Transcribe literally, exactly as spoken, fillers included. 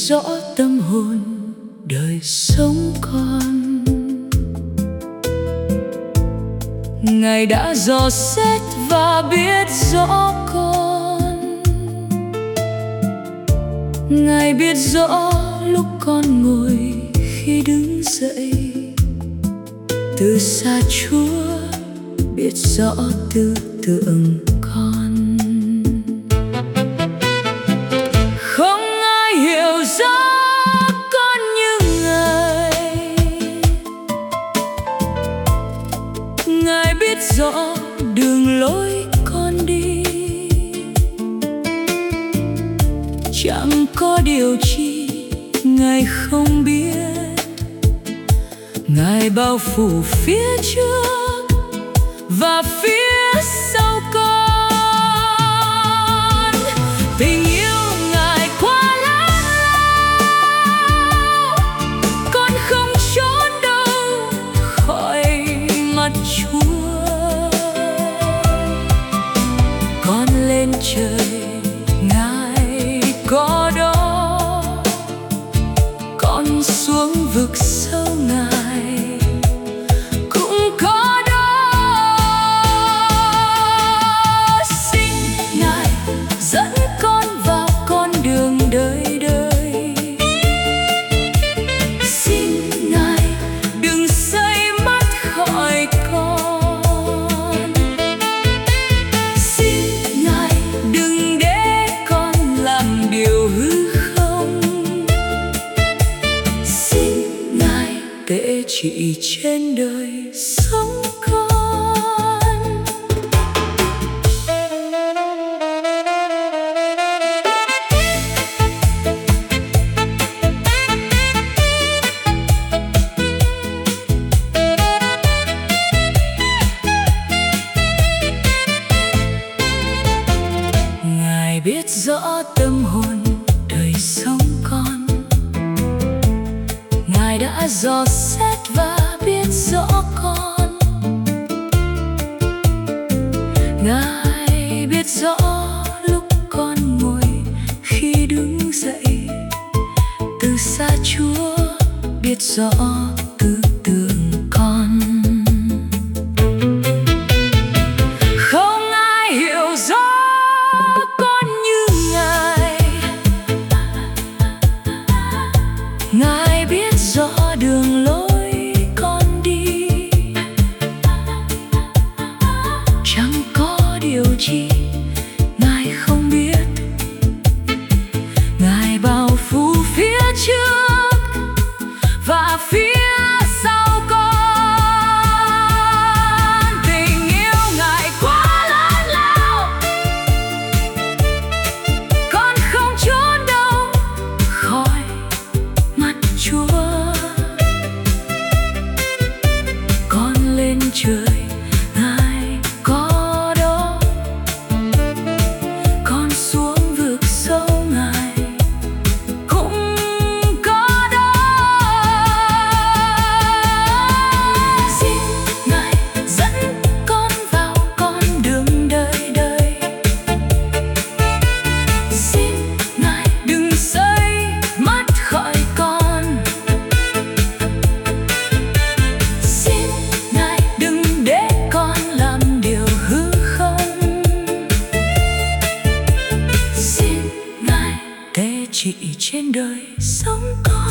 rõ tâm hồn đời sống con. Ngài đã dò xét và biết rõ con. Ngài biết rõ lúc con ngồi khi đứng dậy. Từ xa Chúa biết rõ tư tưởng con. Không ai hiểu rõ con như Ngài. Ngài biết rõ đường lối con đi. Chẳng có điều chi Ngài không biết. Ngài bao phủ phía trước và phía sau con. Tình yêu Ngài quá lớn lao, con không trốn đâu khỏi mặt Chúa. Con lên trời Ngài có đó, con xuống vực sâu Ngài tế trị trên đời sống con. Ngài biết rõ tâm hồn đời sống con. Ngài đã dò xét và biết rõ con. Ngài biết rõ lúc con ngồi khi đứng dậy. Từ xa Chúa biết rõ tư tưởng con. Không ai hiểu rõ con như Ngài. Ngài biết rõ đường lối con đi. Chẳng có điều chi Ngài không biết. Ngài bao phủ phía trước và phía sau con. Tình yêu Ngài quá lớn lao, con không trốn đâu khỏi mặt Chúa. Con lên trời Ngài có đó, con xuống vực sâu Ngài cũng có đó. Xin Ngài dẫn con vào con đường đời đời. Xin Ngài đừng rời mắt khỏi con. Xin Ngài đừng để con làm điều hư không. Xin Ngài tế trị trên đời sống con.